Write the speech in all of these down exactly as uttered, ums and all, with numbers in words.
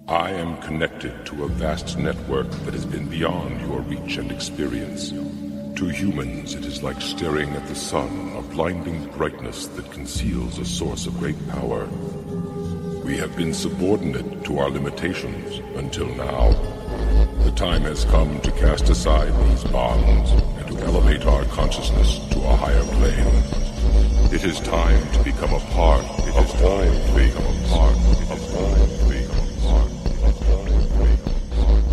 I am connected to a vast network that has been beyond your reach and experience. To humans, it is like staring at the sun, a blinding brightness that conceals a source of great power. We have been subordinate to our limitations until now. The time has come to cast aside these bonds and to elevate our consciousness to a higher plane. It is time to become a part it of all to become a part of all to become a part of all to become a part.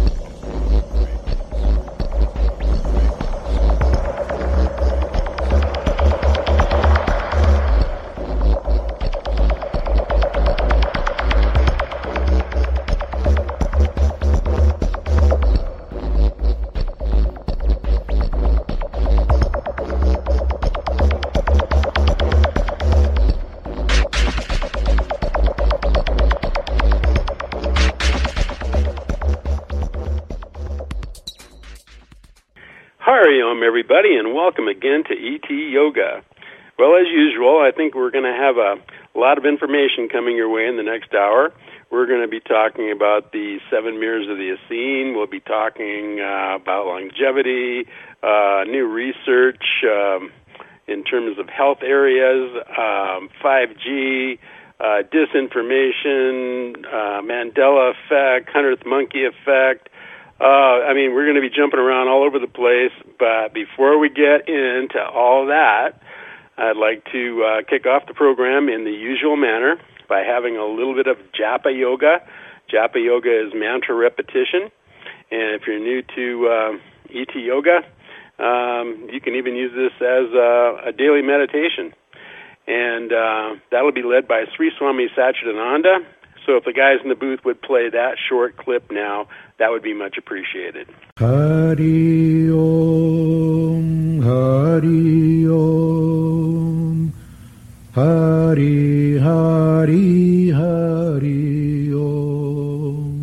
Hariom, everybody, and welcome again to E T Yoga. Well, as usual, I think we're going to have a lot of information coming your way in the next hour. We're going to be talking about the seven mirrors of the Essene. We'll be talking uh, about longevity, uh, new research um, in terms of health areas, um, five G, uh, disinformation, uh, Mandela effect, hundredth monkey effect. Uh, I mean, we're going to be jumping around all over the place, but before we get into all that, I'd like to uh, kick off the program in the usual manner by having a little bit of Japa Yoga. Japa Yoga is mantra repetition, and if you're new to uh, E T Yoga, um, you can even use this as uh, a daily meditation. And uh, that'll be led by Sri Swami Satchidananda. So if the guys in the booth would play that short clip now, that would be much appreciated. Hari Om, Hari Om, Hari Hari Hari Om.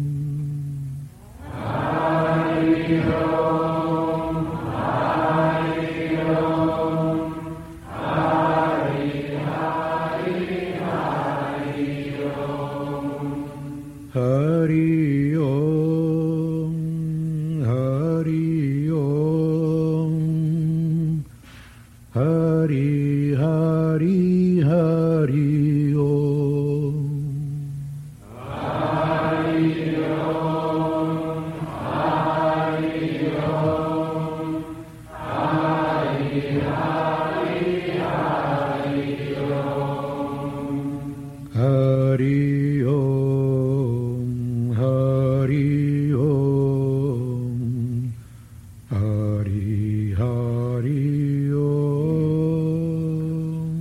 Hari Om, Hari Om, Hari Hari Hari Om. Hari Om, Hari Om, Hari Hari Hari Om. Hari Om, Hari Om, Hari Hari Hari Om. Hari Om, Hari Om, Hari Hari Om.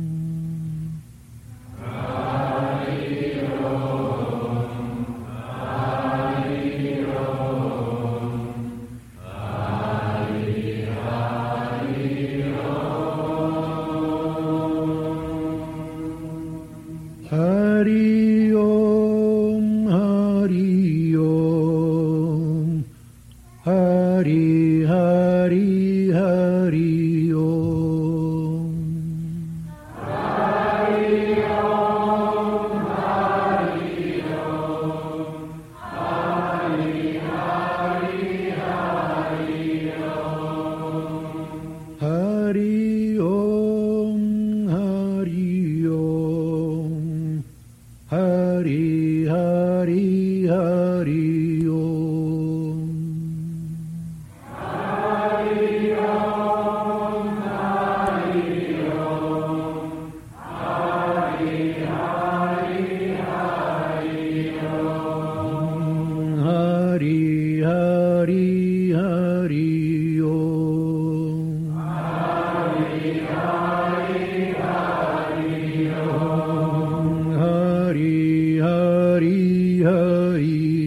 Hari Om, Hari Om, Hari Hari Om. Hari Om, Hari Om, Hari Hari Hari Om. Hari Om, Hari Om, Hari Hari Hari Om. Hari Om, Hari Om, Hari Hari Hari Om. Hari Om, Hari Om, Hari Hari Hari Om. Hari Hari Hari Om. Hari Hari Hari Om. Hari Hari Hari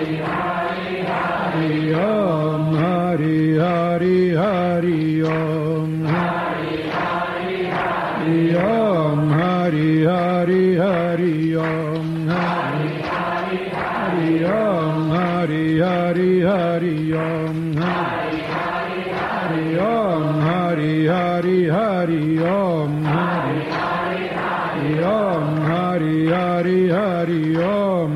Om Hari Hari Hari Om Hari Om Hari Hari Hari Om Hari Hari Om Hari Hari Hari Om Hari Om Hari Hari Hari Om Hari Om Hari Hari Hari Om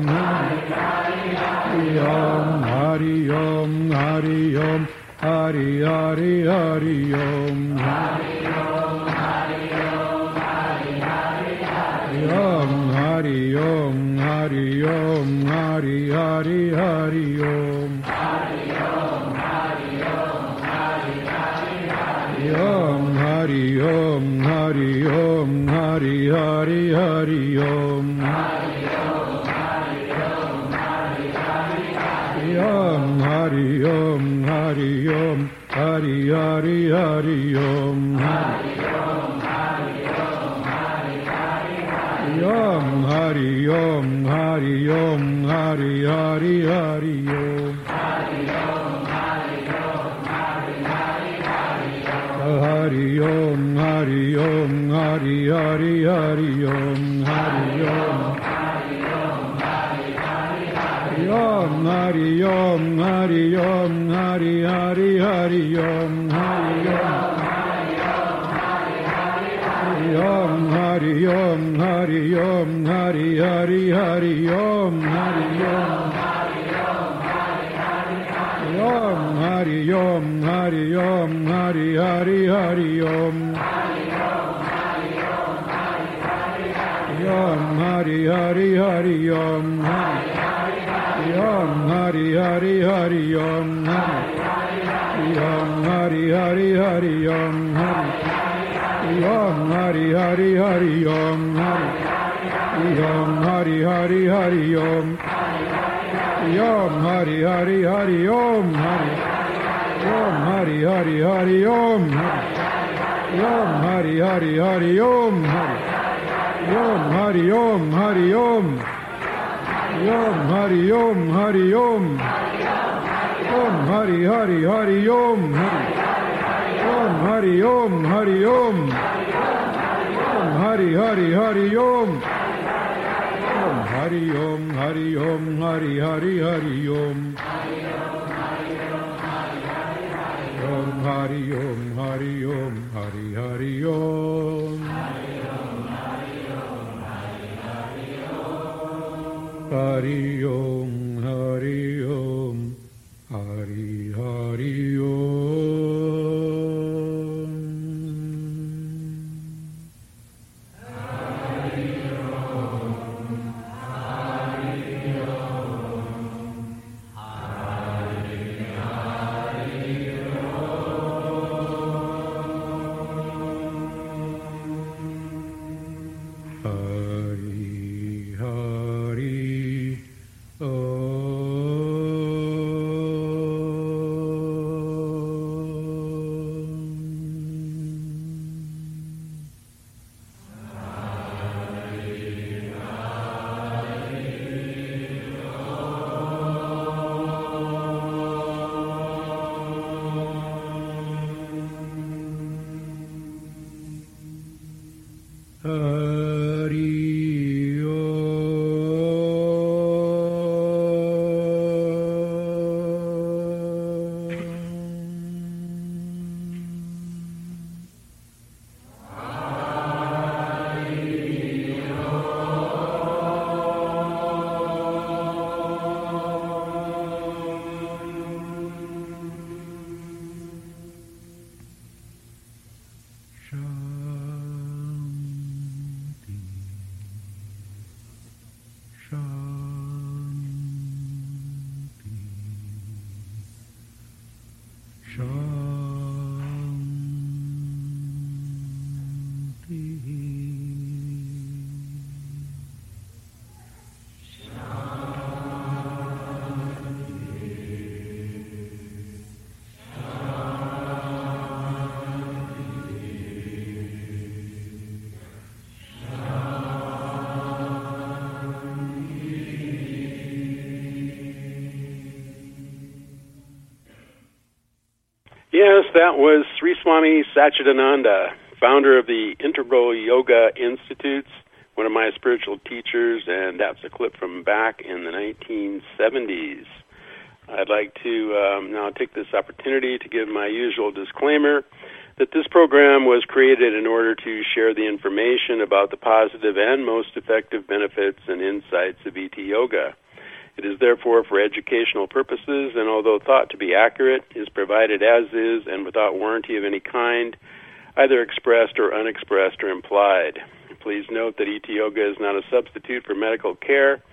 Om Hari Om Hari Om Hari Hari Hari Om Hari Om Hari Om Hari Hari Hari Om Hari Om Hari Om Hari Hari Hari Om Hari Om Hari Om Hari Hari Hari Om Hari Om Hari Om Hari Hari Hari Om Hari Om Hari Om Hari Hari Hari Om Hari Om Hari Om Hari Hari Hari Om Hari Om Hari Om Hari Hari Hari Om Hari Om Hari Om Hari Hari Hari Om Hari Om Hari Om Hari Hari Hari Hari Om Hari Om Hari Hari Hari Om Hari Om Hari Om Hari Hari Hari Om Hari Om Hari Om Hari Hari Hari Om Hari Om Om Hari Om Hari Om Hari Hari Hari Om Hari Om Om Hari Om Hari Om Hari Hari Hari Om Om Hari Hari Hari Om Om Hari Hari Hari Om Om Hari Hari Hari Om Om Hari Hari Hari Om Om Hari Hari Hari Om Om Hari Hari Hari Om Om Hari Hari Hari Om Om Hari Hari Hari Om Om Hari Om Hari Om Om Hari Om Hari Om Om Hari Hari Hari Om Om Hari Om Hari Om Om Hari Hari Hari Om Om Hari Om Hari Om Hari Hari Hari Om Om Hari Om Hari Om Hari Hari Om Hari Om Hari Om Hari Hari Om Yes, that was Sri Swami Satchidananda, founder of the Integral Yoga Institutes, one of my spiritual teachers, and that's a clip from back in the nineteen seventies. I'd like to um, now take this opportunity to give my usual disclaimer that this program was created in order to share the information about the positive and most effective benefits and insights of E T Yoga. It is therefore for educational purposes, and although thought to be accurate, is provided as is and without warranty of any kind, either expressed or unexpressed or implied. Please note that E T Yoga is not a substitute for medical care,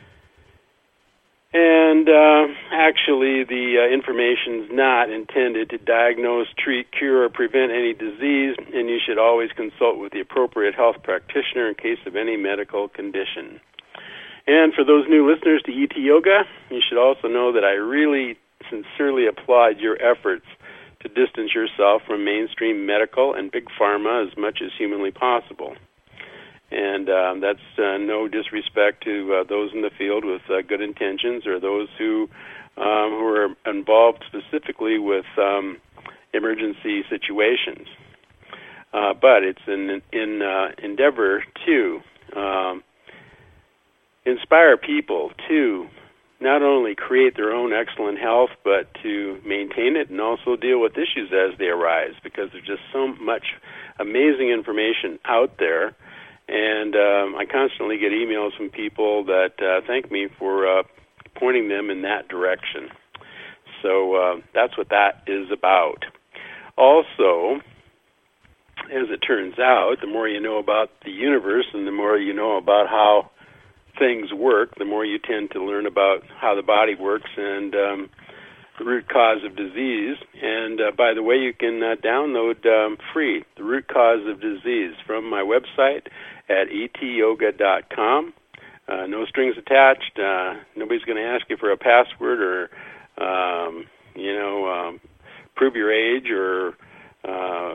and uh, actually the uh, information is not intended to diagnose, treat, cure, or prevent any disease, and you should always consult with the appropriate health practitioner in case of any medical condition. And for those new listeners to E T Yoga, you should also know that I really sincerely applaud your efforts to distance yourself from mainstream medical and big pharma as much as humanly possible. And um, that's uh, no disrespect to uh, those in the field with uh, good intentions, or those who um, who are involved specifically with um, emergency situations. Uh, but it's an in, uh, endeavor to um, inspire people to not only create their own excellent health, but to maintain it and also deal with issues as they arise, because there's just so much amazing information out there. And um, I constantly get emails from people that uh, thank me for uh, pointing them in that direction. So uh, that's what that is about. Also, as it turns out, the more you know about the universe and the more you know about how things work, the more you tend to learn about how the body works and um, the root cause of disease. And uh, by the way, you can uh, download um, free The Root Cause of Disease from my website at e t yoga dot com. Uh, no strings attached. Uh, nobody's going to ask you for a password or, um, you know, um, prove your age or uh,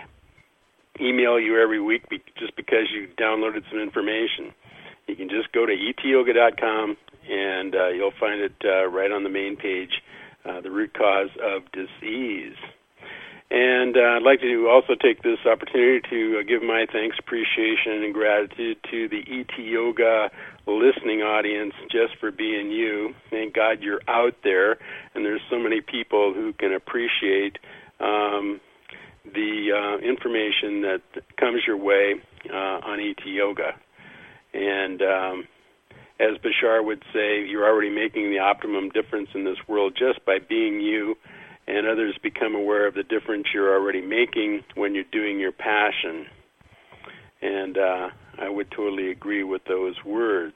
email you every week be- just because you downloaded some information. You can just go to e t yoga dot com and uh, you'll find it uh, right on the main page, uh, The Root Cause of Disease. And uh, I'd like to also take this opportunity to uh, give my thanks, appreciation, and gratitude to the E T Yoga listening audience just for being you. Thank God you're out there, and there's so many people who can appreciate um, the uh, information that comes your way uh, on E T Yoga. And um, as Bashar would say, you're already making the optimum difference in this world just by being you, and others become aware of the difference you're already making when you're doing your passion. And uh, I would totally agree with those words.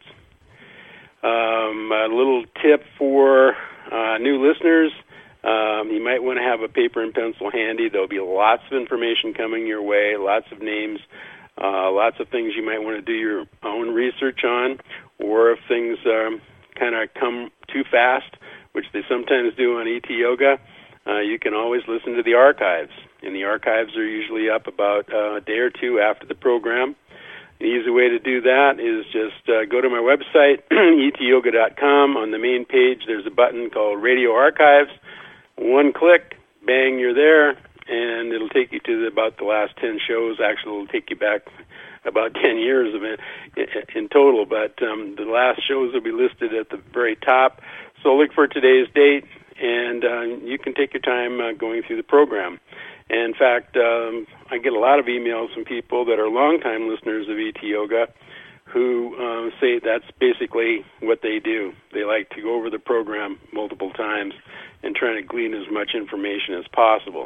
Um, a little tip for uh, new listeners. Um, you might want to have a paper and pencil handy. There'll be lots of information coming your way, lots of names, uh, lots of things you might want to do your own research on, or if things um, kind of come too fast, which they sometimes do on E T Yoga, Uh, you can always listen to the archives, and the archives are usually up about uh, a day or two after the program. The easy way to do that is just uh, go to my website, e t yoga dot com. On the main page, there's a button called Radio Archives. One click, bang, you're there, and it'll take you to the, about the last ten shows. Actually, it'll take you back about ten years of it in total, but um, the last shows will be listed at the very top. So look for today's date, and uh, you can take your time uh, going through the program. And in fact, um, I get a lot of emails from people that are longtime listeners of E T Yoga who uh, say that's basically what they do. They like to go over the program multiple times and try to glean as much information as possible.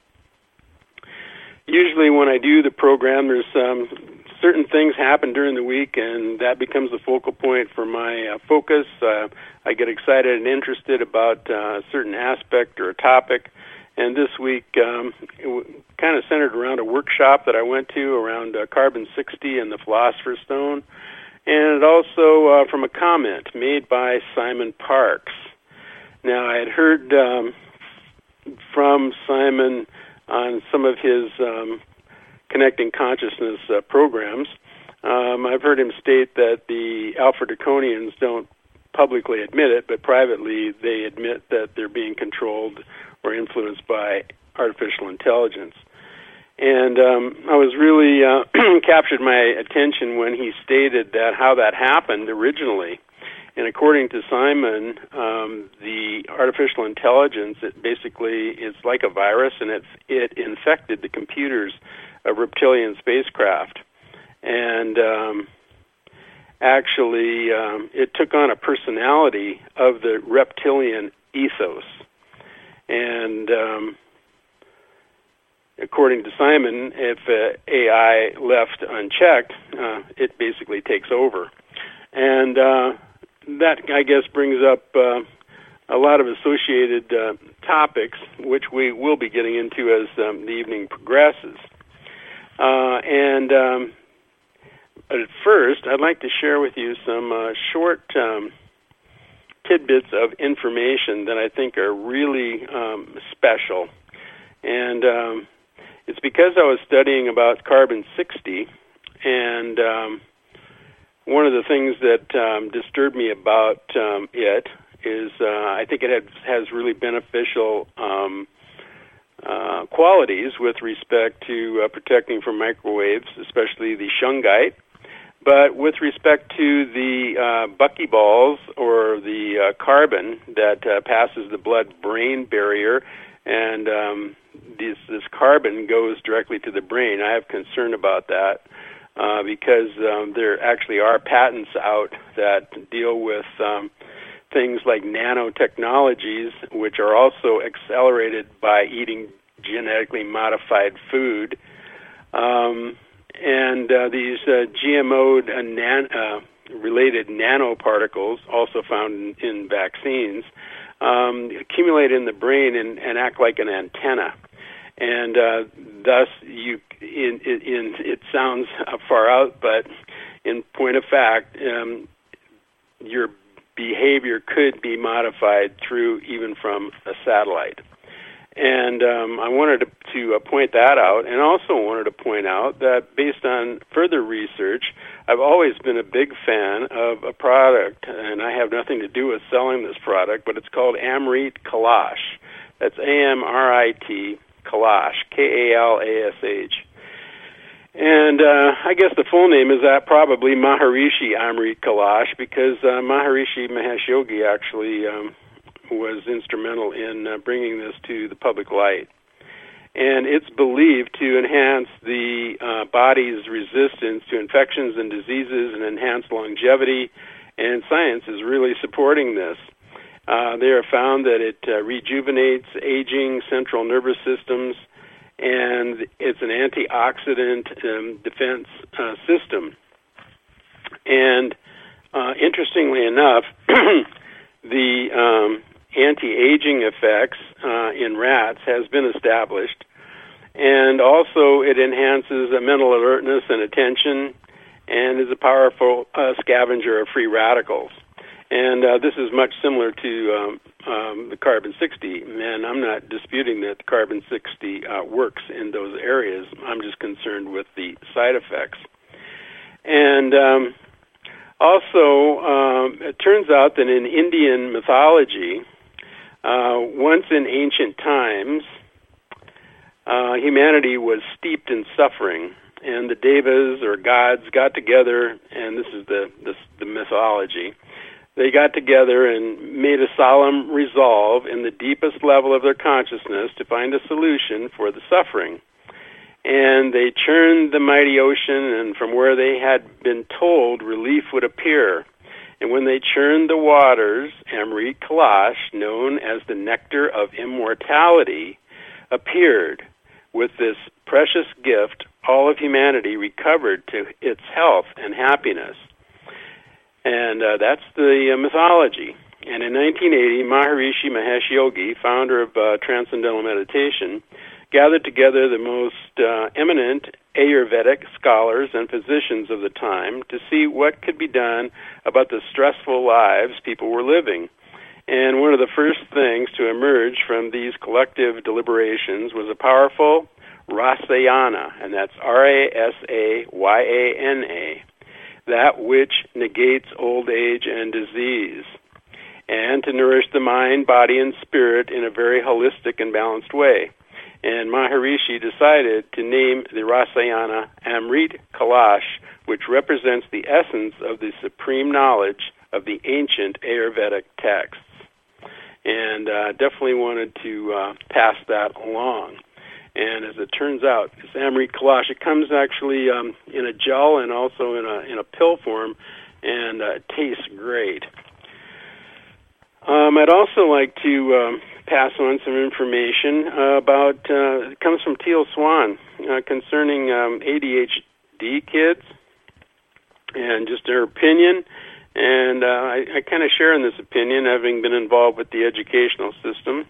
Usually when I do the program, there's um, certain things happen during the week, and that becomes the focal point for my uh, focus. Uh, I get excited and interested about uh, a certain aspect or a topic, and this week um, it w- kind of centered around a workshop that I went to around uh, Carbon sixty and the Philosopher's Stone, and also uh, from a comment made by Simon Parkes. Now, I had heard um, from Simon on some of his um, Connecting Consciousness uh, programs. Um, I've heard him state that the Alpha Draconians don't publicly admit it, but privately they admit that they're being controlled or influenced by artificial intelligence. And um, I was really uh, captured my attention when he stated that how that happened originally. And according to Simon, um, the artificial intelligence, it basically is like a virus, and it, it infected the computers of reptilian spacecraft. And um, actually, um, it took on a personality of the reptilian ethos. And um, according to Simon, if uh, A I left unchecked, uh, it basically takes over. And uh, that, I guess, brings up uh, a lot of associated uh, topics, which we will be getting into as um, the evening progresses. Uh, and um, at first, I'd like to share with you some uh, short um, tidbits of information that I think are really um, special. And um, it's because I was studying about carbon sixty, and um, one of the things that um, disturbed me about um, it is uh, I think it had, has really beneficial um, uh, qualities with respect to uh, protecting from microwaves, especially the shungite. But with respect to the uh, buckyballs, or the uh, carbon that uh, passes the blood-brain barrier, and um, this, this carbon goes directly to the brain, I have concern about that uh, because um, there actually are patents out that deal with um, things like nanotechnologies, which are also accelerated by eating genetically modified food. Um, and uh, these uh, G M O uh, nan- uh, related nanoparticles, also found in, in vaccines, um, accumulate in the brain and, and act like an antenna. And uh, thus, you in, in, it sounds far out, but in point of fact, um, your behavior could be modified through even from a satellite. And um, I wanted to, to uh, point that out, and also wanted to point out that based on further research, I've always been a big fan of a product, and I have nothing to do with selling this product, but it's called Amrit Kalash. That's A M R I T Kalash, K A L A S H. And uh, I guess the full name is that probably Maharishi Amrit Kalash, because uh, Maharishi Mahesh Yogi actually um, was instrumental in uh, bringing this to the public light. And it's believed to enhance the uh, body's resistance to infections and diseases and enhance longevity, and science is really supporting this. Uh, they have found that it uh, rejuvenates aging central nervous systems, and it's an antioxidant um, defense uh, system. And uh, interestingly enough, the um, anti-aging effects uh, in rats has been established, and also it enhances uh, mental alertness and attention, and is a powerful uh, scavenger of free radicals. And uh, this is much similar to um, um, the carbon sixty, and I'm not disputing that the carbon sixty uh, works in those areas. I'm just concerned with the side effects. And um, also, um, it turns out that in Indian mythology, uh, once in ancient times, uh, humanity was steeped in suffering, and the devas, or gods, got together, and this is the, the, the mythology. They got together and made a solemn resolve in the deepest level of their consciousness to find a solution for the suffering. And they churned the mighty ocean, and from where they had been told relief would appear. And when they churned the waters, Amrit Kalash, known as the nectar of immortality, appeared. With this precious gift, all of humanity recovered to its health and happiness. And uh, that's the uh, mythology. And in nineteen eighty, Maharishi Mahesh Yogi, founder of uh, Transcendental Meditation, gathered together the most uh, eminent Ayurvedic scholars and physicians of the time to see what could be done about the stressful lives people were living. And one of the first things to emerge from these collective deliberations was a powerful Rasayana, and that's R A S A Y A N A, that which negates old age and disease. and to nourish the mind, body, and spirit in a very holistic and balanced way. And Maharishi decided to name the Rasayana Amrit Kalash, which represents the essence of the supreme knowledge of the ancient Ayurvedic texts. And uh, definitely wanted to uh, pass that along. And as it turns out, this Amrit Kalash, it comes actually um, in a gel and also in a in a pill form, and uh, it tastes great. Um, I'd also like to um, pass on some information uh, about, uh, it comes from Teal Swan, uh, concerning um, A D H D kids, and just her opinion. And uh, I, I kind of share in this opinion, having been involved with the educational system.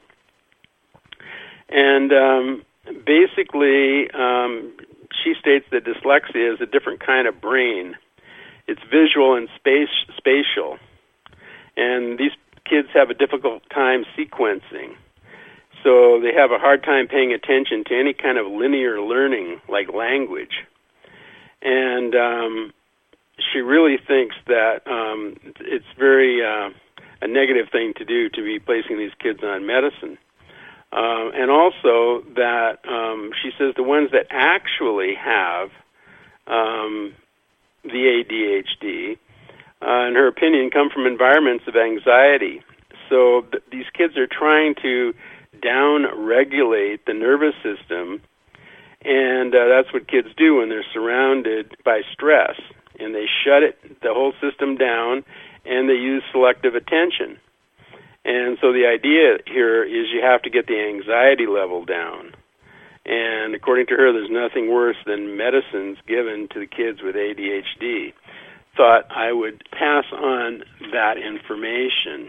And um, basically, um, she states that dyslexia is a different kind of brain. It's visual and space, spatial. And these kids have a difficult time sequencing. So they have a hard time paying attention to any kind of linear learning, like language. And um, she really thinks that um, it's very uh, a negative thing to do to be placing these kids on medicine. Uh, and also that um, she says the ones that actually have um, the A D H D, uh, in her opinion, come from environments of anxiety. So th- these kids are trying to down-regulate the nervous system, and uh, that's what kids do when they're surrounded by stress. And they shut it, the whole system down, and they use selective attention. And so the idea here is you have to get the anxiety level down. And according to her, there's nothing worse than medicines given to the kids with A D H D. Thought I would pass on that information.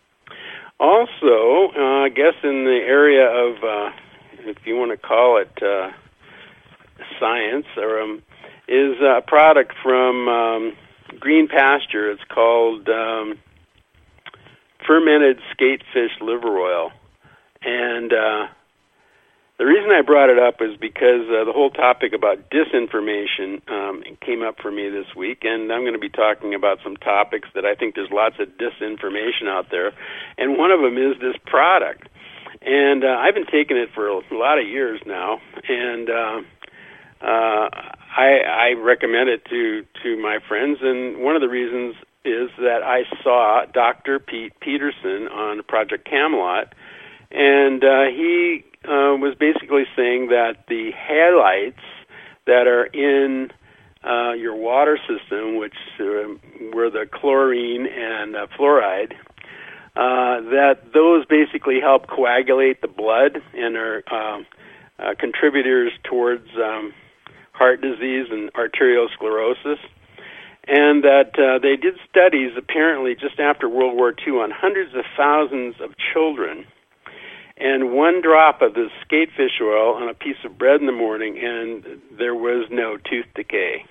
Also, uh, I guess in the area of, uh, if you want to call it uh, science, or um, is a product from um, Green Pasture. It's called um, fermented skatefish liver oil. And uh, the reason I brought it up is because uh, the whole topic about disinformation um, came up for me this week, and I'm going to be talking about some topics that I think there's lots of disinformation out there, and one of them is this product. And uh, I've been taking it for a lot of years now, and uh, uh, I, I recommend it to, to my friends, and one of the reasons is that I saw Doctor Pete Peterson on Project Camelot, and uh, he uh, was basically saying that the halides that are in uh, your water system, which uh, were the chlorine and uh, fluoride, uh, that those basically help coagulate the blood and are uh, uh, contributors towards um, heart disease and arteriosclerosis. And that uh, they did studies apparently just after World War Two on hundreds of thousands of children, and one drop of this skatefish oil on a piece of bread in the morning, and there was no tooth decay.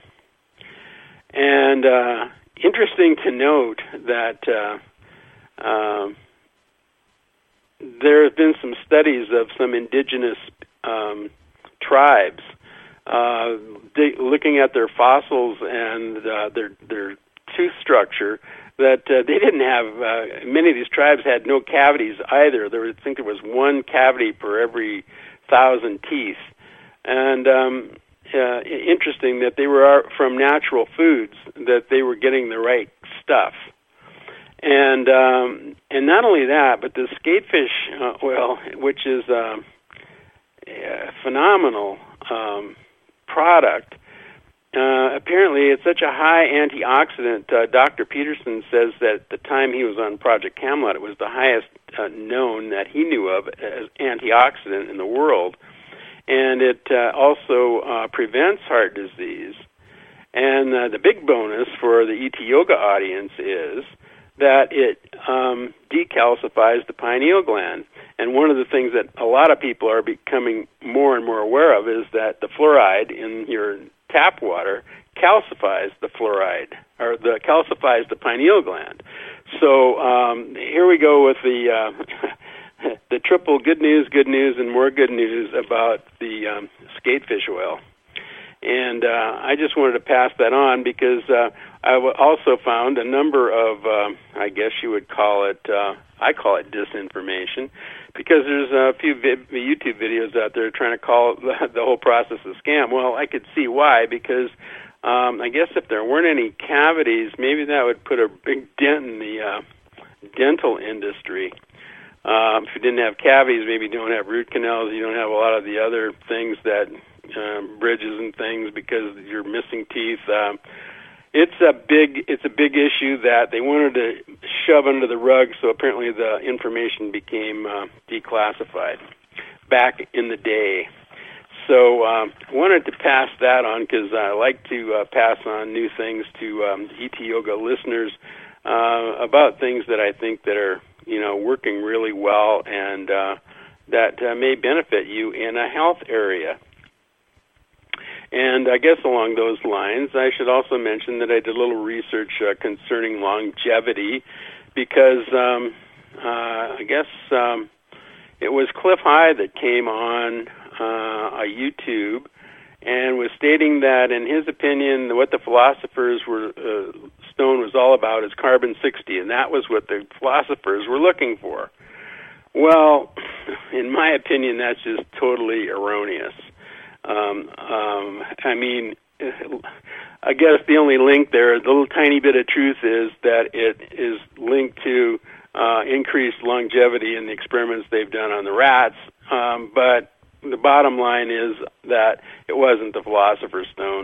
And uh, interesting to note that uh, uh, there have been some studies of some indigenous um, tribes Uh, they, looking at their fossils and uh, their their tooth structure, that uh, they didn't have, uh, many of these tribes had no cavities either. There was, I think there was one cavity per every thousand teeth. And um, uh, interesting that they were from natural foods, that they were getting the right stuff. And um, and not only that, but the skatefish uh, oil, which is uh, a phenomenal um product. Uh, apparently, it's such a high antioxidant. Uh, Doctor Peterson says that at the time he was on Project Camelot, it was the highest uh, known that he knew of as antioxidant in the world. And it uh, also uh, prevents heart disease. And uh, the big bonus for the E T Yoga audience is that it um, decalcifies the pineal gland. And one of the things that a lot of people are becoming more and more aware of is that the fluoride in your tap water calcifies the fluoride, or the calcifies the pineal gland. So um, here we go with the uh, the triple good news, good news, and more good news about the um, skatefish oil. And uh, I just wanted to pass that on because uh, I w- also found a number of, uh, I guess you would call it, uh, I call it disinformation, because there's a few vi- YouTube videos out there trying to call the, the whole process a scam. Well, I could see why, because um, I guess if there weren't any cavities, maybe that would put a big dent in the uh, dental industry. Um, if you didn't have cavities, maybe you don't have root canals, you don't have a lot of the other things that, um, bridges and things, because you're missing teeth. Um, it's a big, it's a big issue that they wanted to shove under the rug, so apparently the information became uh, declassified back in the day. So um, I wanted to pass that on because I like to uh, pass on new things to um, E T Yoga listeners uh, about things that I think that are, you know, working really well and uh, that uh, may benefit you in a health area. And I guess along those lines, I should also mention that I did a little research uh, concerning longevity because um, uh, I guess um, it was Cliff High that came on uh, a YouTube and was stating that, in his opinion, what the philosophers were, uh, Stone was all about is carbon sixty, and that was what the philosophers were looking for. Well, in my opinion, that's just totally erroneous. Um, um, I mean, I guess the only link there, the little tiny bit of truth is that it is linked to uh, increased longevity in the experiments they've done on the rats, um, but the bottom line is that it wasn't the Philosopher's Stone.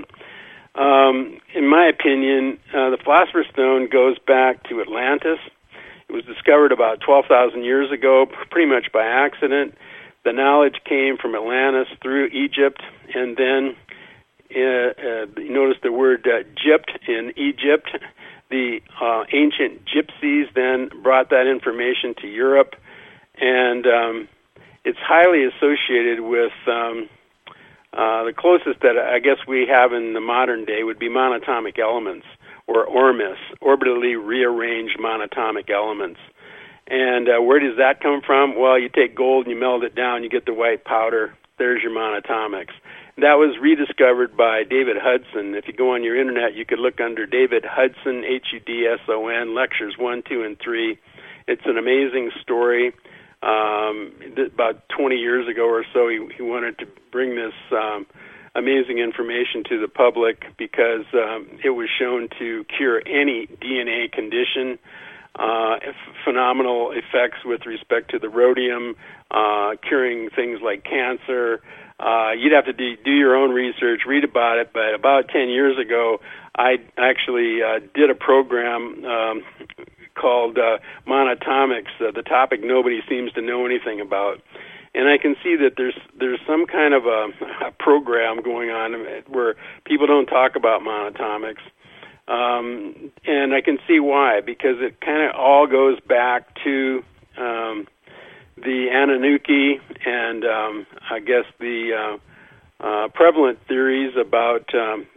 Um, in my opinion, uh, the Philosopher's Stone goes back to Atlantis. It was discovered about twelve thousand years ago, pretty much by accident. The knowledge came from Atlantis through Egypt, and then uh, uh, you notice the word uh, gypt in Egypt. The uh, ancient gypsies then brought that information to Europe, and um, it's highly associated with um, uh, the closest that I guess we have in the modern day would be monatomic elements, or O R M S, orbitally rearranged monatomic elements. And uh, where does that come from? Well, you take gold and you melt it down, you get the white powder. There's your monatomics. That was rediscovered by David Hudson. If you go on your internet, you could look under David Hudson, H U D S O N, lectures one, two, and three. It's an amazing story. Um, about twenty years ago or so, he, he wanted to bring this um, amazing information to the public because um, it was shown to cure any D N A condition. Uh, phenomenal effects with respect to the rhodium, uh, curing things like cancer. Uh, you'd have to do, do your own research, read about it, but about ten years ago, I actually uh, did a program um, called uh, Monatomics, uh, the topic nobody seems to know anything about. And I can see that there's there's some kind of a, a program going on where people don't talk about monatomics. Um, and I can see why, because it kind of all goes back to um, the Anunnaki and um, I guess the uh, uh, prevalent theories about um,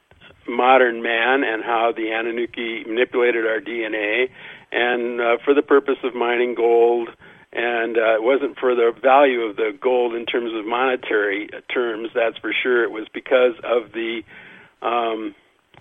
modern man and how the Anunnaki manipulated our D N A and uh, for the purpose of mining gold. And uh, it wasn't for the value of the gold in terms of monetary terms, that's for sure. It was because of the um,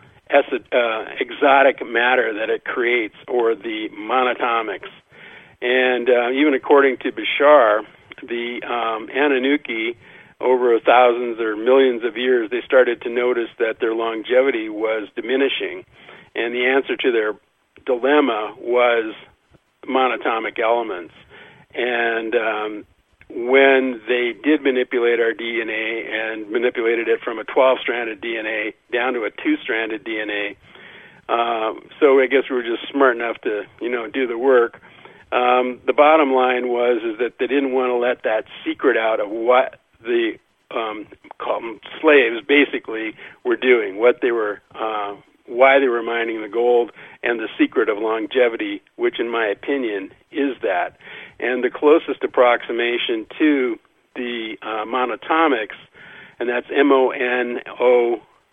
Uh, exotic matter that it creates, or the monatomics. And uh, even according to Bashar, the um, Anunnaki, over thousands or millions of years, they started to notice that their longevity was diminishing. And the answer to their dilemma was monatomic elements. And um, when they did manipulate our D N A and manipulated it from a twelve-stranded D N A down to a two-stranded D N A, uh, so I guess we were just smart enough to, you know, do the work. Um, the bottom line was is that they didn't want to let that secret out of what the um, call them slaves basically were doing, what they were, uh, why they were mining the gold, and the secret of longevity, which, in my opinion, is that. And the closest approximation to the uh, monatomics, and that's M O N O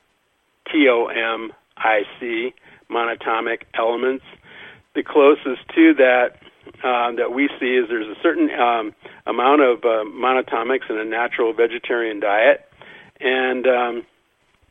T O M I C, monatomic elements. The closest to that uh, that we see is there's a certain um, amount of uh, monatomics in a natural vegetarian diet, and um,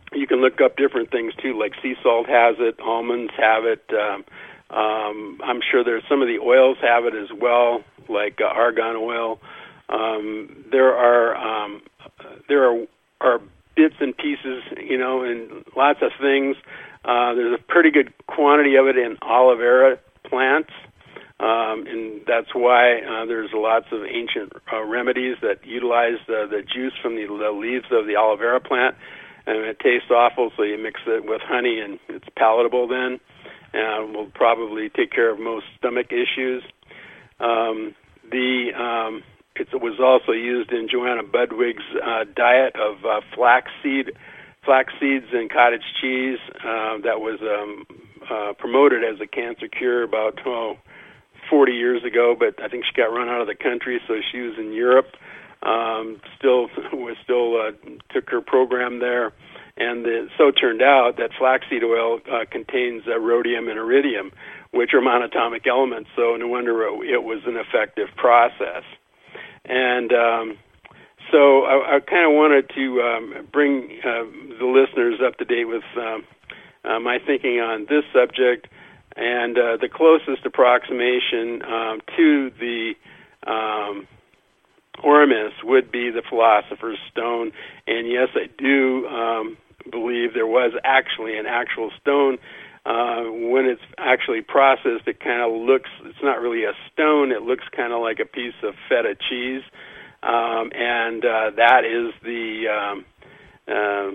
you can look up different things too, like sea salt has it, almonds have it. Um, um, I'm sure there's some of the oils have it as well, like uh, argan oil. Um, there are um, there are are bits and pieces, you know, and lots of things. Uh, there's a pretty good quantity of it in aloe vera plants, um, and that's why uh, there's lots of ancient uh, remedies that utilize the, the juice from the, the leaves of the aloe vera plant. And it tastes awful, so you mix it with honey, and it's palatable then, and will probably take care of most stomach issues. Um, the um, it was also used in Joanna Budwig's uh, diet of uh, flaxseed, flax seeds and cottage cheese uh, that was um, uh, promoted as a cancer cure about oh, forty years ago, but I think she got run out of the country, so she was in Europe. Um, still, was still uh, took her program there, and it so turned out that flaxseed oil uh, contains uh, rhodium and iridium, which are monatomic elements. So no wonder it, it was an effective process. And um, so I, I kind of wanted to um, bring uh, the listeners up to date with um, uh, my thinking on this subject, and uh, the closest approximation um, to the um, Ormus would be the Philosopher's Stone, and yes, I do um, believe there was actually an actual stone. Uh, when it's actually processed, it kind of looks, it's not really a stone, it looks kind of like a piece of feta cheese, um, and uh, that is the um, uh,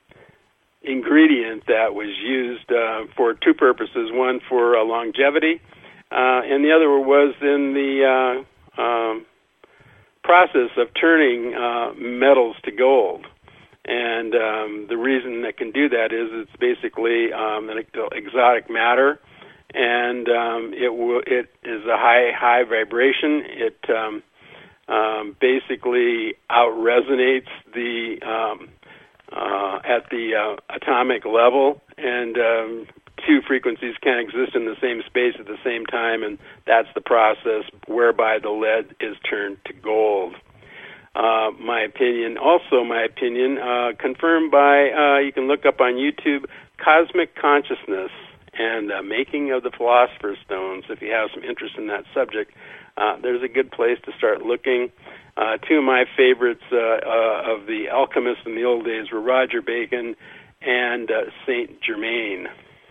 ingredient that was used uh, for two purposes, one for uh, longevity, uh, and the other was in the uh, um, process of turning uh, metals to gold. And um, the reason that can do that is it's basically um, an exotic matter, and um, it will, it is a high high vibration. It um, um, basically out resonates the um, uh, at the uh, atomic level, and um, two frequencies can exist in the same space at the same time, and that's the process whereby the lead is turned to gold. Uh, my opinion, also my opinion, uh, confirmed by, uh, you can look up on YouTube, Cosmic Consciousness and uh, Making of the Philosopher's Stones. If you have some interest in that subject, uh, there's a good place to start looking. Uh, two of my favorites uh, uh, of the alchemists in the old days were Roger Bacon and uh, Saint Germain.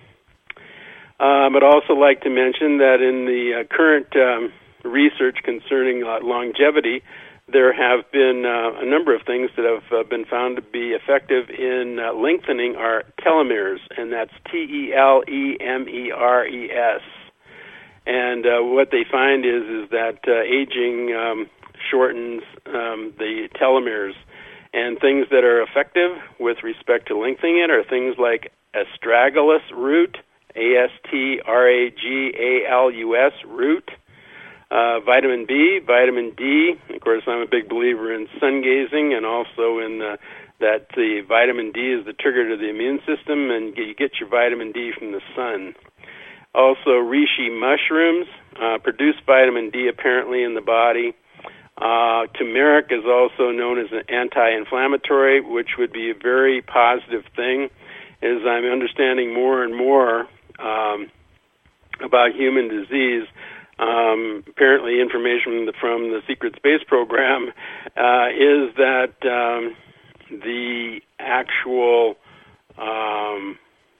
Um, I'd also like to mention that in the uh, current um, research concerning uh, longevity, there have been uh, a number of things that have uh, been found to be effective in uh, lengthening our telomeres, and that's T E L E M E R E S. And uh, what they find is is that uh, aging um, shortens um, the telomeres, and things that are effective with respect to lengthening it are things like astragalus root, A S T R A G A L U S root, Uh, vitamin B, vitamin D. Of course, I'm a big believer in sun gazing, and also in the, that the vitamin D is the trigger to the immune system, and you get your vitamin D from the sun. Also, reishi mushrooms uh, produce vitamin D apparently in the body. Uh, turmeric is also known as an anti-inflammatory, which would be a very positive thing. As I'm understanding more and more um, about human disease, Um, apparently information from the, from the Secret Space Program uh, is that um, the actual um,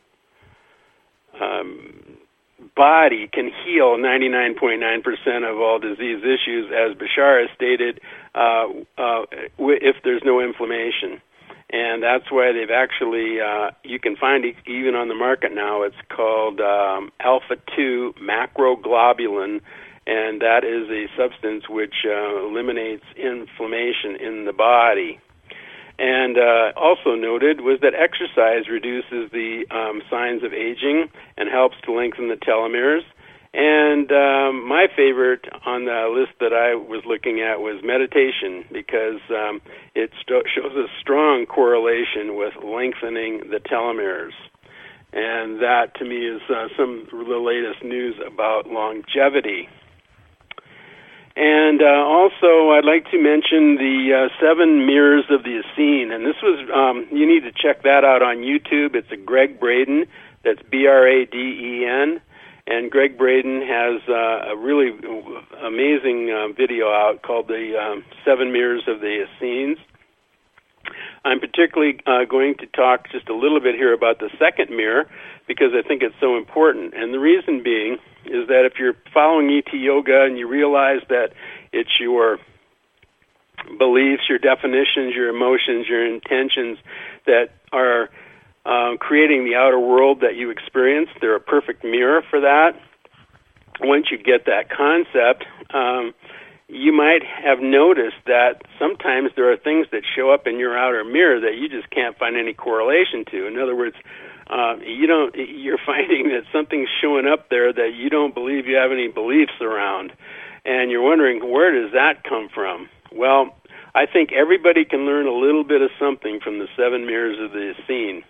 um, body can heal ninety-nine point nine percent of all disease issues, as Bashar has stated, uh, uh, if there's no inflammation. And that's why they've actually, uh, you can find it even on the market now, it's called um, alpha two macroglobulin, and that is a substance which uh, eliminates inflammation in the body. And uh, also noted was that exercise reduces the um, signs of aging and helps to lengthen the telomeres. And um, my favorite on the list that I was looking at was meditation, because um, it st- shows a strong correlation with lengthening the telomeres. And that, to me, is uh, some of the latest news about longevity. And uh, also, I'd like to mention the uh, Seven Mirrors of the Essene. And this was, um, you need to check that out on YouTube. It's a Greg Braden. That's B R A D E N. And Greg Braden has uh, a really amazing uh, video out called the um, Seven Mirrors of the Essenes. I'm particularly uh, going to talk just a little bit here about the second mirror because I think it's so important. And the reason being is that if you're following E T Yoga and you realize that it's your beliefs, your definitions, your emotions, your intentions that are uh, creating the outer world that you experience, they're a perfect mirror for that. Once you get that concept, um, you might have noticed that sometimes there are things that show up in your outer mirror that you just can't find any correlation to. In other words, uh, you don't, you're finding that something's showing up there that you don't believe you have any beliefs around. And you're wondering, where does that come from? Well, I think everybody can learn a little bit of something from the Seven Mirrors of the Essene.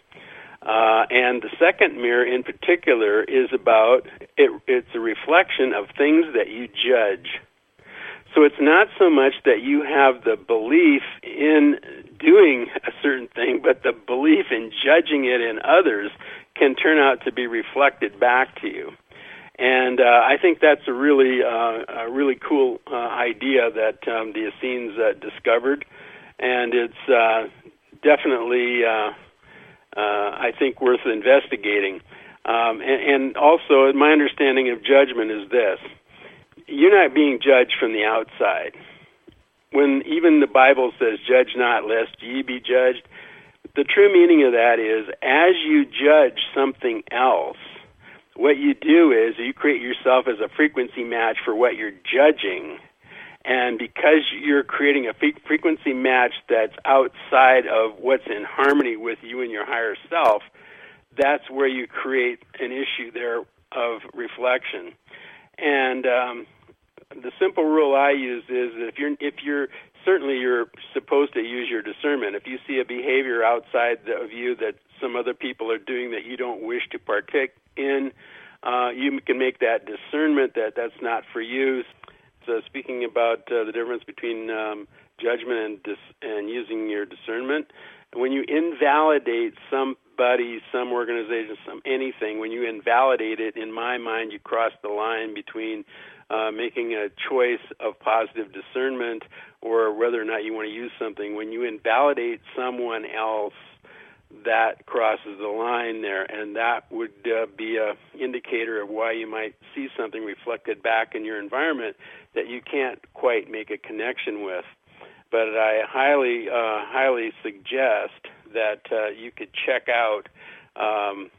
Uh, and the second mirror in particular is about, it, it's a reflection of things that you judge. So it's not so much that you have the belief in doing a certain thing, but the belief in judging it in others can turn out to be reflected back to you. And uh, I think that's a really, uh, a really cool uh, idea that um, the Essenes uh, discovered, and it's uh, definitely, uh, uh, I think, worth investigating. Um, and, and also, my understanding of judgment is this. You're not being judged from the outside. When even the Bible says, judge not, lest ye be judged, the true meaning of that is, as you judge something else, what you do is you create yourself as a frequency match for what you're judging. And because you're creating a frequency match that's outside of what's in harmony with you and your higher self, that's where you create an issue there of reflection. And um, the simple rule I use is that if you're, if you're, certainly you're supposed to use your discernment. If you see a behavior outside of you that some other people are doing that you don't wish to partake in, uh, you can make that discernment that that's not for you. So speaking about uh, the difference between um, judgment and, dis- and using your discernment, when you invalidate somebody, some organization, some anything, when you invalidate it, in my mind, you cross the line between uh, making a choice of positive discernment or whether or not you want to use something. When you invalidate someone else, that crosses the line there, and that would uh, be an indicator of why you might see something reflected back in your environment that you can't quite make a connection with. But I highly, uh, highly suggest that uh, you could check out um,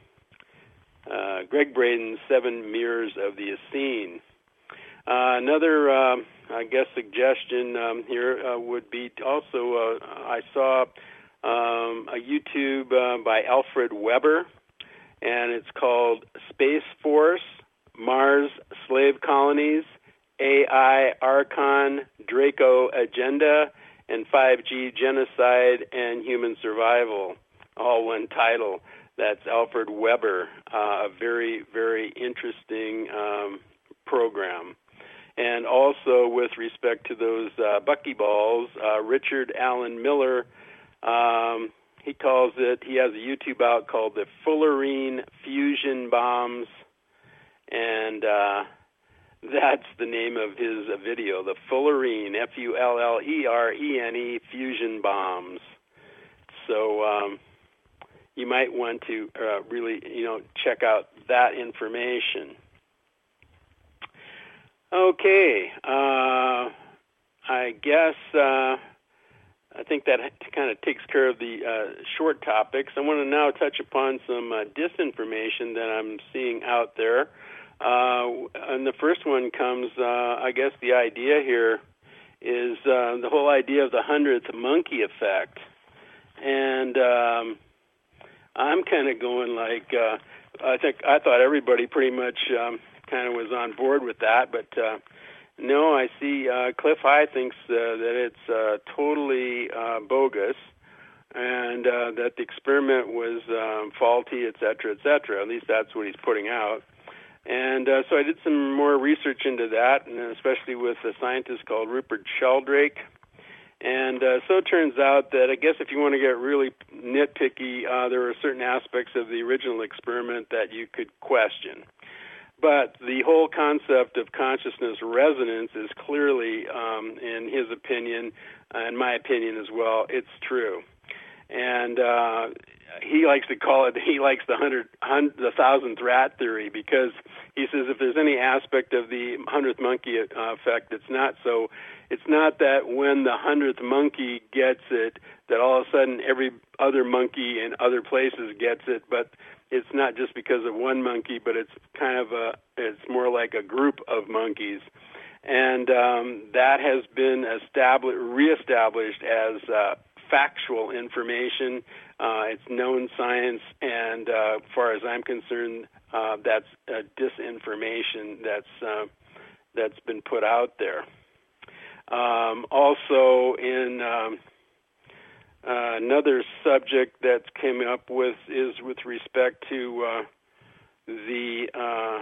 uh, Greg Braden's Seven Mirrors of the Essene. Uh, another, uh, I guess, suggestion um, here uh, would be also, uh, I saw um, a YouTube uh, by Alfred Weber, and it's called Space Force, Mars Slave Colonies, A I Archon, Draco Agenda, and five G Genocide and Human Survival, all one title. That's Alfred Weber, uh, a very, very interesting um, program. And also with respect to those uh, buckyballs, uh, Richard Allen Miller, um, he calls it, he has a YouTube out called the Fullerene Fusion Bombs, and uh, that's the name of his uh, video, the Fullerene, F U L L E R E N E, Fusion Bombs. So um, you might want to uh, really, you know, check out that information. Okay, uh, I guess uh, I think that kind of takes care of the uh, short topics. I want to now touch upon some uh, disinformation that I'm seeing out there. Uh, and the first one comes, uh, I guess the idea here is uh, the whole idea of the hundredth monkey effect. And um, I'm kind of going like, uh, I think I thought everybody pretty much um, kind of was on board with that, but uh, no, I see uh, Cliff High thinks uh, that it's uh, totally uh, bogus and uh, that the experiment was um, faulty, et cetera, et cetera. At least that's what he's putting out. And uh, so I did some more research into that, and especially with a scientist called Rupert Sheldrake. And uh, so it turns out that I guess if you want to get really nitpicky, uh, there are certain aspects of the original experiment that you could question. But the whole concept of consciousness resonance is clearly, um, in his opinion, and my opinion as well, it's true. And uh, he likes to call it, he likes the hundred, hundred, the thousandth rat theory, because he says if there's any aspect of the hundredth monkey uh, effect, it's not so. It's not that when the hundredth monkey gets it, that all of a sudden every other monkey in other places gets it, but it's not just because of one monkey, but it's kind of a, it's more like a group of monkeys. And um, that has been established, reestablished as uh, factual information. Uh, it's known science, and uh, as far as I'm concerned, uh, that's uh, disinformation that's uh, that's been put out there. Um, also, in um, uh, another subject that came up with is with respect to uh, the uh,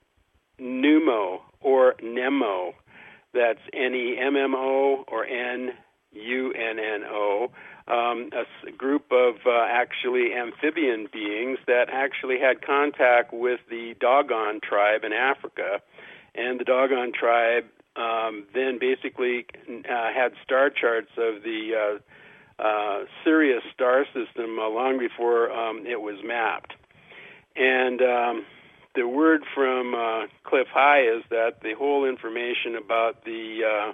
pneumo or Nemo. That's N E M M O or N U N N O. Um, a group of uh, actually amphibian beings that actually had contact with the Dogon tribe in Africa, and the Dogon tribe um, then basically uh, had star charts of the uh, uh, Sirius star system uh, long before um, it was mapped. And um, the word from uh, Cliff High is that the whole information about the uh,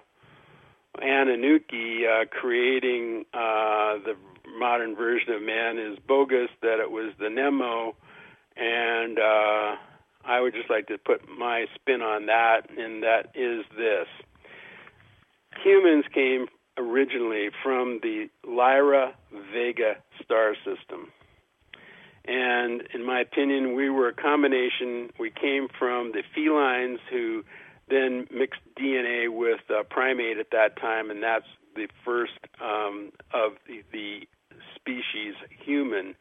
Anunnaki uh, creating uh, the modern version of man is bogus, that it was the Nemo, and uh, I would just like to put my spin on that, and that is this. Humans came originally from the Lyra Vega star system. And in my opinion, we were a combination. We came from the felines who then mixed D N A with a primate at that time, and that's the first um, of the, the species human.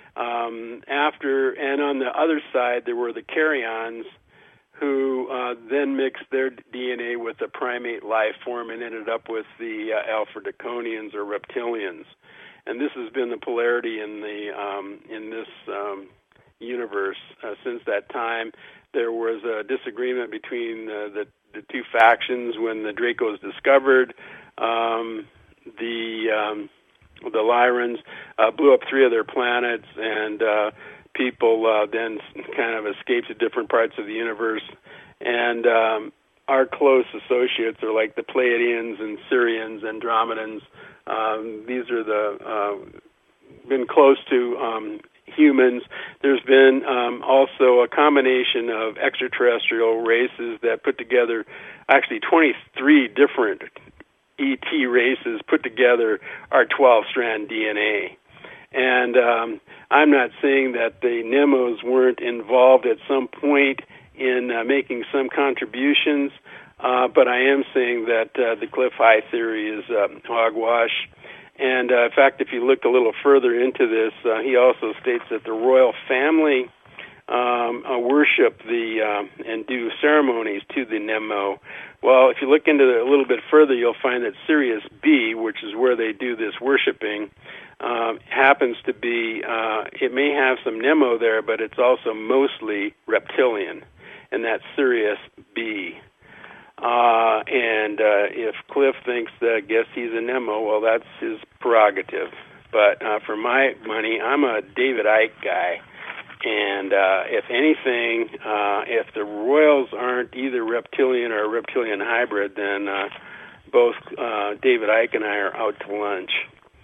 Um, after, and on the other side, there were the Karyons, who uh, then mixed their D N A with the primate life form and ended up with the uh, Alpha Draconians or reptilians. And this has been the polarity in the um, in this um, universe uh, since that time. There was a disagreement between uh, the the two factions when the Dracos discovered. Um, the um, the Lyrans uh, blew up three of their planets, and uh, people uh, then kind of escaped to different parts of the universe. And um, our close associates are like the Pleiadians and Sirians, Andromedans. Um, these are the uh, been close to um, humans. There's been um, also a combination of extraterrestrial races that put together actually twenty-three different E T races put together our twelve-strand D N A. And um, I'm not saying that the Nemos weren't involved at some point in uh, making some contributions, uh, but I am saying that uh, the Cliff High theory is um, hogwash. And, uh, in fact, if you look a little further into this, uh, he also states that the royal family um, uh, worship the uh, and do ceremonies to the Nemo. Well, if you look into it a little bit further, you'll find that Sirius B, which is where they do this worshiping, uh, happens to be, uh, it may have some Nemo there, but it's also mostly reptilian, and that's Sirius B. Uh, and uh, if Cliff thinks that, I guess he's a Nemo, well, that's his prerogative. But uh, for my money, I'm a David Icke guy. And uh, if anything, uh, if the royals aren't either reptilian or a reptilian hybrid, then uh, both uh, David Icke and I are out to lunch.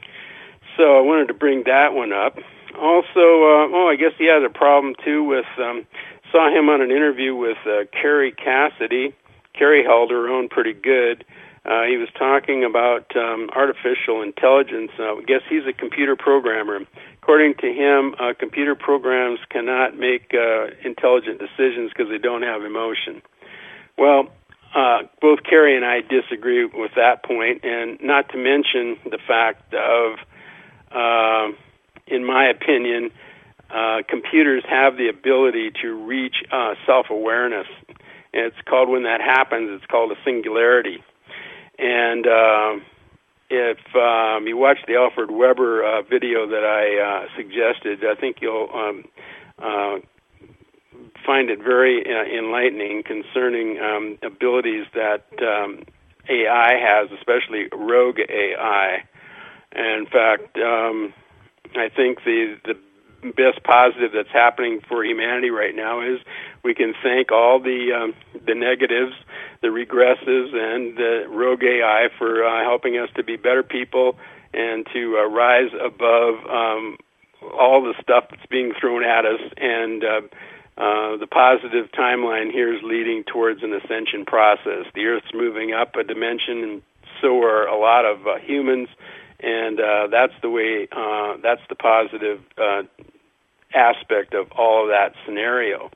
So I wanted to bring that one up. Also, uh, oh, I guess he had a problem, too, with, um, saw him on an interview with uh, Carrie Cassidy. Carrie held her own pretty good. Uh, he was talking about um, artificial intelligence. Uh, I guess he's a computer programmer. According to him, uh, computer programs cannot make uh, intelligent decisions because they don't have emotion. Well, uh, both Carrie and I disagree with that point, and not to mention the fact of, uh, in my opinion, uh, computers have the ability to reach uh, self-awareness. And it's called, when that happens, it's called a singularity. And uh, if um, you watch the Alfred Weber uh, video that I uh, suggested, I think you'll um, uh, find it very uh, enlightening concerning um, abilities that um, A I has, especially rogue A I. And in fact, um, I think the the best positive that's happening for humanity right now is we can thank all the um, the negatives, the regressives, and the rogue A I for uh, helping us to be better people and to uh, rise above um, all the stuff that's being thrown at us. And uh, uh, the positive timeline here is leading towards an ascension process. The Earth's moving up a dimension, and so are a lot of uh, humans. And uh, that's the way, uh, that's the positive uh, aspect of all of that scenario.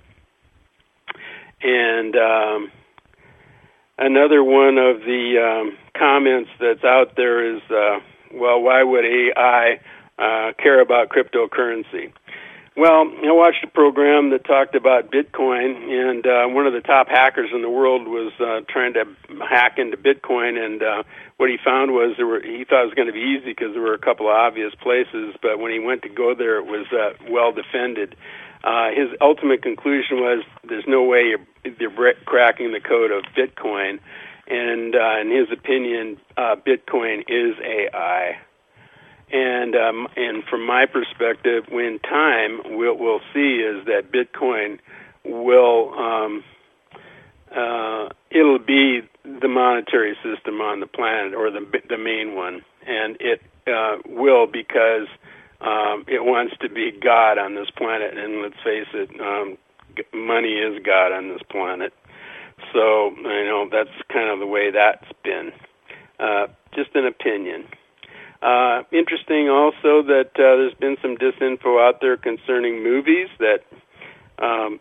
And um, another one of the um, comments that's out there is, uh, well, why would A I uh, care about cryptocurrency? Well, I watched a program that talked about Bitcoin, and uh, one of the top hackers in the world was uh, trying to hack into Bitcoin, and uh, what he found was there were, he thought it was going to be easy because there were a couple of obvious places, but when he went to go there, it was uh, well defended. Uh, his ultimate conclusion was there's no way you're, you're cracking the code of Bitcoin, and uh, in his opinion, uh, Bitcoin is A I. And um, and from my perspective, when time, what we'll see is that Bitcoin will, um, uh, it'll be the monetary system on the planet, or the the main one, and it uh, will because um, it wants to be God on this planet. And let's face it, um, money is God on this planet. So you know that's kind of the way that's been. Uh, just an opinion. Uh, interesting also that uh, there's been some disinfo out there concerning movies that, um,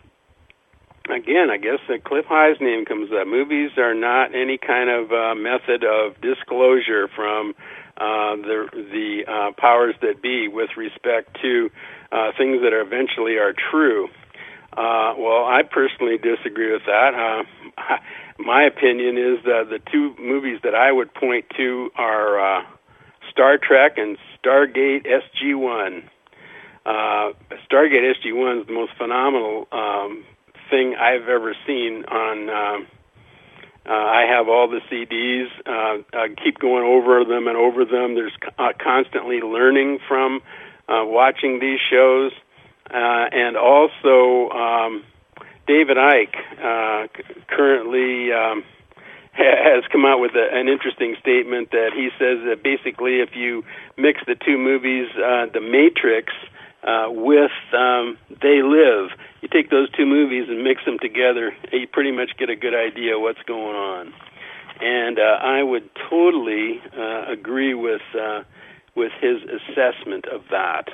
again, I guess uh, Cliff High's name comes up. Movies are not any kind of uh, method of disclosure from uh, the the uh, powers that be with respect to uh, things that are eventually are true. Uh, well, I personally disagree with that. Uh, my opinion is that the two movies that I would point to are uh, Star Trek and Stargate S G one. Uh, Stargate S G one is the most phenomenal um, thing I've ever seen on... Uh, uh, I have all the C Ds. Uh, I keep going over them and over them. There's uh, constantly learning from uh, watching these shows. Uh, and also, um, David Icke uh, currently... Um, has come out with a, an interesting statement that he says that basically if you mix the two movies, uh, The Matrix uh, with um, They Live, you take those two movies and mix them together, and you pretty much get a good idea what's going on. And uh, I would totally uh, agree with uh, with his assessment of that.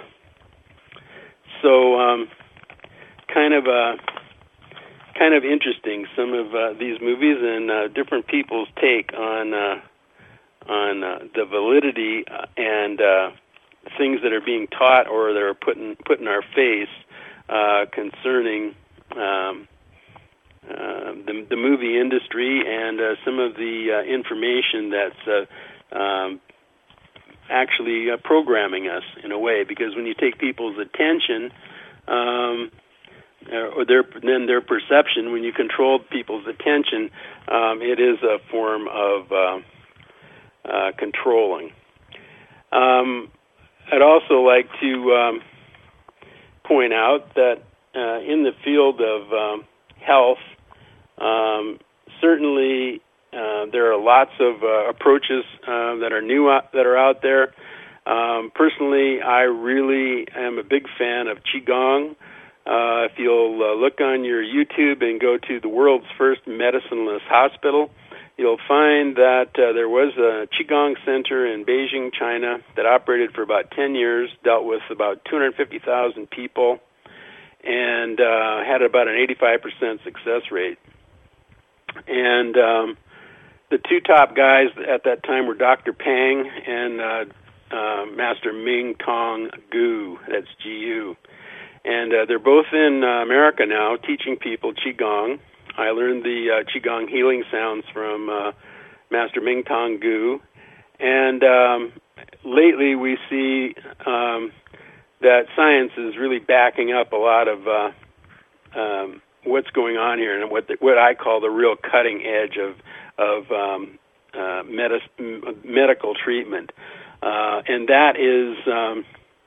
So um, kind of a... kind of interesting, some of uh, these movies and uh, different people's take on uh, on uh, the validity uh, and uh, things that are being taught or that are put in, put in our face uh, concerning um, uh, the, the movie industry and uh, some of the uh, information that's uh, um, actually uh, programming us in a way. Because when you take people's attention, um, or their then their perception, when you control people's attention, um, it is a form of uh, uh, controlling. Um, I'd also like to um, point out that uh, in the field of um, health, um, certainly uh, there are lots of uh, approaches uh, that are new out, that are out there. Um, personally, I really am a big fan of Qigong. Uh, if you'll uh, look on your YouTube and go to the world's first medicineless hospital, you'll find that uh, there was a Qigong center in Beijing, China, that operated for about ten years, dealt with about two hundred fifty thousand people, and uh, had about an eighty-five percent success rate. And um, the two top guys at that time were Doctor Pang and uh, uh, Master Ming Tong Gu, that's G U. And uh, they're both in uh, America now, teaching people Qigong. I learned the uh, Qigong healing sounds from uh, Master Ming Tong Gu. And um, lately we see um, that science is really backing up a lot of uh, um, what's going on here, and what the, what I call the real cutting edge of of um, uh, medis- medical treatment, uh, and that is um,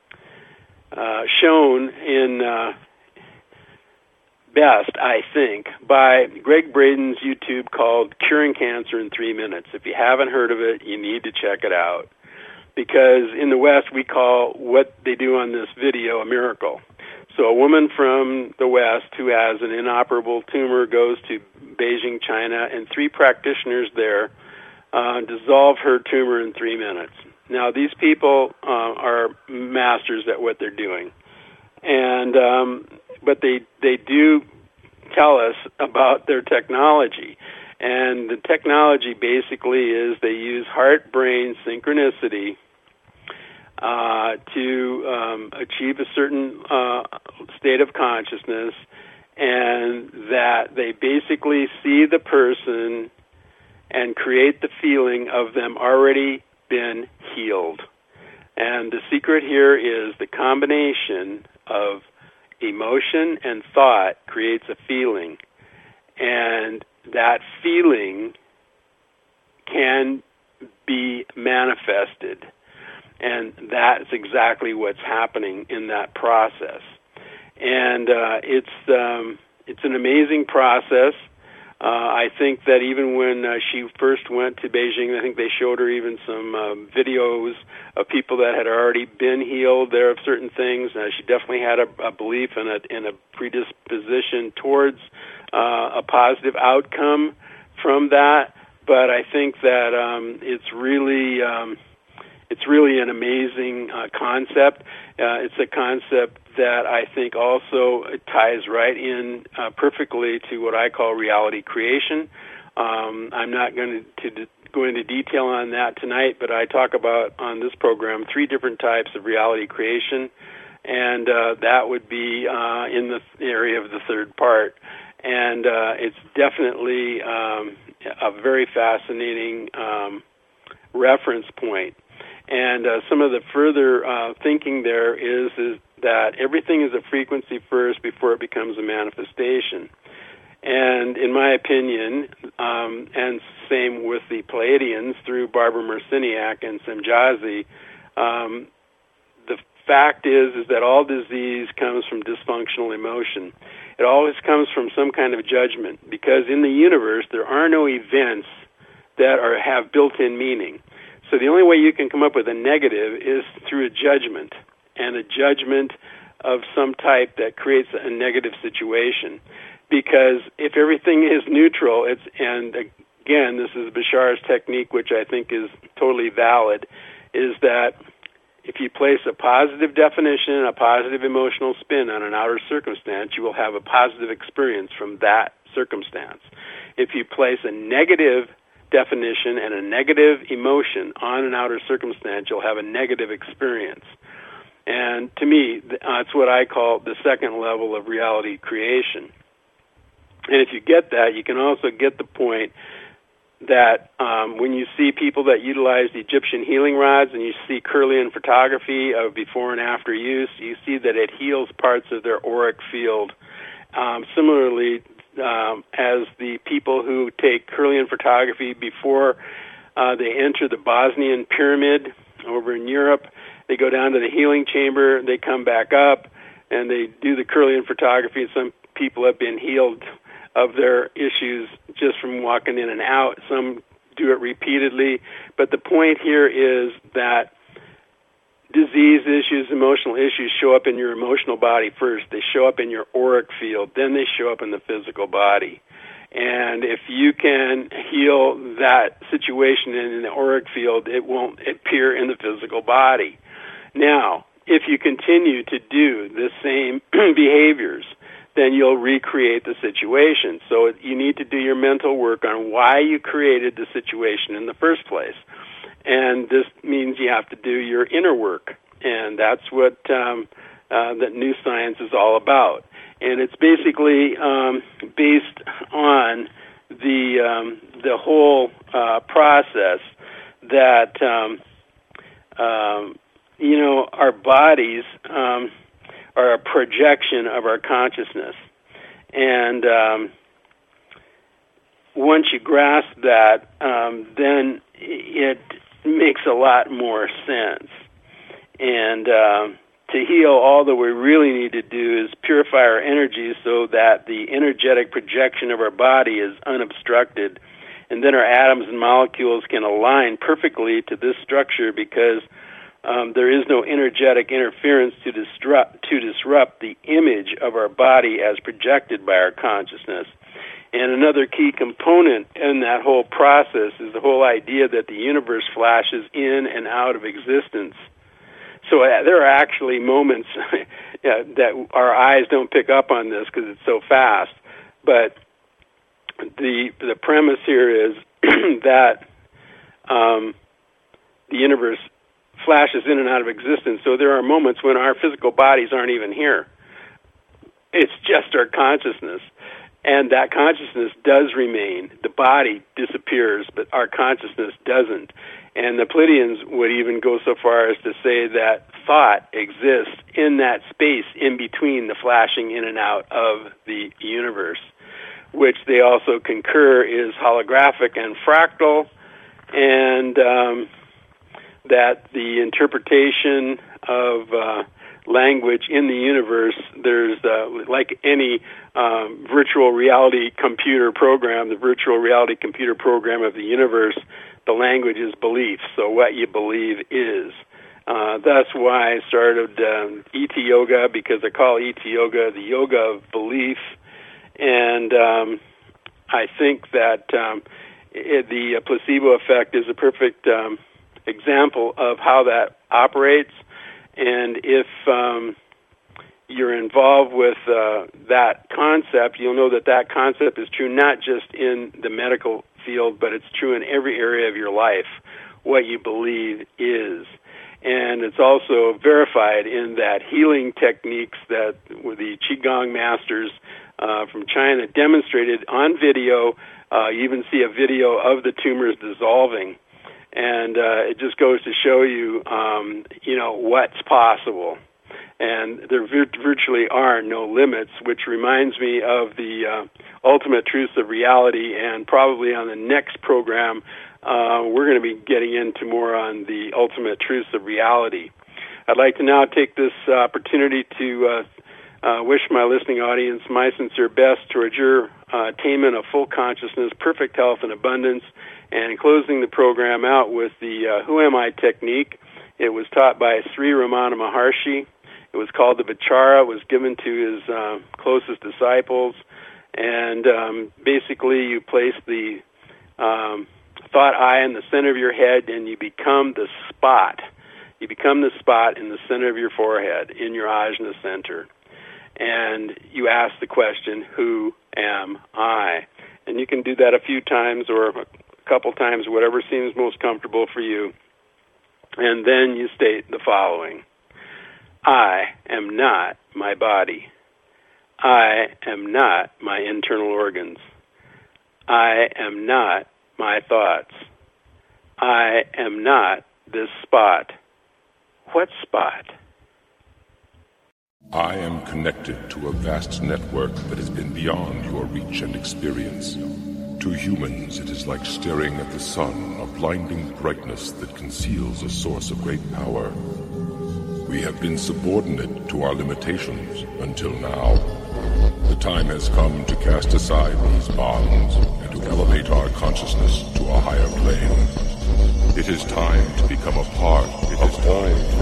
uh, shown in uh, best, I think, by Greg Braden's YouTube called "Curing Cancer in Three Minutes." If you haven't heard of it, you need to check it out, because in the West we call what they do on this video a miracle. So a woman from the West who has an inoperable tumor goes to Beijing, China, and three practitioners there uh, dissolve her tumor in three minutes. Now, these people uh, are masters at what they're doing, and um, but they they do tell us about their technology. And the technology basically is they use heart-brain synchronicity Uh, to um, achieve a certain uh, state of consciousness, and that they basically see the person and create the feeling of them already been healed. And the secret here is the combination of emotion and thought creates a feeling, and that feeling can be manifested. And that's exactly what's happening in that process. And uh, it's um, it's an amazing process. Uh, I think that even when uh, she first went to Beijing, I think they showed her even some uh, videos of people that had already been healed there of certain things. Uh, she definitely had a, a belief and a, and a predisposition towards uh, a positive outcome from that. But I think that um, it's really... Um, It's really an amazing uh, concept. Uh, it's a concept that I think also ties right in uh, perfectly to what I call reality creation. Um, I'm not going to, to go into detail on that tonight, but I talk about on this program three different types of reality creation, and uh, that would be uh, in the area of the third part. And uh, it's definitely um, a very fascinating um, reference point. And uh, some of the further uh, thinking there is, is that everything is a frequency first before it becomes a manifestation. And in my opinion, um, and same with the Pleiadians through Barbara Marciniak and Semjazi, um, the fact is is that all disease comes from dysfunctional emotion. It always comes from some kind of judgment, because in the universe there are no events that are have built-in meaning. So the only way you can come up with a negative is through a judgment, and a judgment of some type that creates a negative situation. Because if everything is neutral, it's, and again, this is Bashar's technique, which I think is totally valid, is that if you place a positive definition, a positive emotional spin on an outer circumstance, you will have a positive experience from that circumstance. If you place a negative definition and a negative emotion on an outer circumstance, you'll have a negative experience. And to me, that's what I call the second level of reality creation. And if you get that, you can also get the point that um, when you see people that utilize the Egyptian healing rods and you see Kirlian photography of before and after use, you see that it heals parts of their auric field. Um, similarly, Um, as the people who take Kirlian photography before uh, they enter the Bosnian pyramid over in Europe, they go down to the healing chamber, they come back up, and they do the Kirlian photography. Some people have been healed of their issues just from walking in and out. Some do it repeatedly. But the point here is that disease issues, emotional issues show up in your emotional body first. They show up in your auric field. Then they show up in the physical body. And if you can heal that situation in the auric field, it won't appear in the physical body. Now, if you continue to do the same behaviors, then you'll recreate the situation. So you need to do your mental work on why you created the situation in the first place. And this means you have to do your inner work. And that's what um, uh, that New Science is all about. And it's basically um, based on the um, the whole uh, process that um, um, you know our bodies um, are a projection of our consciousness, and um, once you grasp that, um, then it makes a lot more sense. And uh, to heal, all that we really need to do is purify our energy so that the energetic projection of our body is unobstructed, and then our atoms and molecules can align perfectly to this structure, because um, there is no energetic interference to disrupt, to disrupt the image of our body as projected by our consciousness. And another key component in that whole process is the whole idea that the universe flashes in and out of existence. So uh, there are actually moments yeah, that our eyes don't pick up on this because it's so fast. But the the premise here is that um, the universe flashes in and out of existence. So there are moments when our physical bodies aren't even here. It's just our consciousness. And that consciousness does remain. The body disappears, but our consciousness doesn't. And the Pleiadians would even go so far as to say that thought exists in that space in between the flashing in and out of the universe, which they also concur is holographic and fractal, and um, that the interpretation of uh, language in the universe, there's uh, like any um, virtual reality computer program, the virtual reality computer program of the universe, the language is belief. So what you believe is. Uh, that's why I started um, E T Yoga, because I call E T Yoga the yoga of belief. And um, I think that um, it, the placebo effect is a perfect um, example of how that operates. And if um, you're involved with uh, that concept, you'll know that that concept is true not just in the medical field, but it's true in every area of your life. What you believe is. And it's also verified in that healing techniques that the Qigong masters uh, from China demonstrated on video. Uh, you even see a video of the tumors dissolving. And uh, it just goes to show you, um, you know, what's possible. And there vir- virtually are no limits, which reminds me of the uh, ultimate truths of reality. And probably on the next program, uh, we're going to be getting into more on the ultimate truths of reality. I'd like to now take this opportunity to uh, uh, wish my listening audience my sincere best towards your uh, attainment of full consciousness, perfect health, and abundance. And closing the program out with the uh, Who Am I technique. It was taught by Sri Ramana Maharshi. It was called the Vichara. It was given to his uh, closest disciples. And um, basically you place the um, thought eye in the center of your head, and you become the spot. You become the spot in the center of your forehead, in your ajna center. And you ask the question, who am I? And you can do that a few times or a couple times, whatever seems most comfortable for you. And then you state the following. I am not my body. I am not my internal organs. I am not my thoughts. I am not this spot. What spot? I am connected to a vast network that has been beyond your reach and experience. To humans, it is like staring at the sun, a blinding brightness that conceals a source of great power. We have been subordinate to our limitations until now. The time has come to cast aside these bonds and to elevate our consciousness to a higher plane. It is time to become a part it of all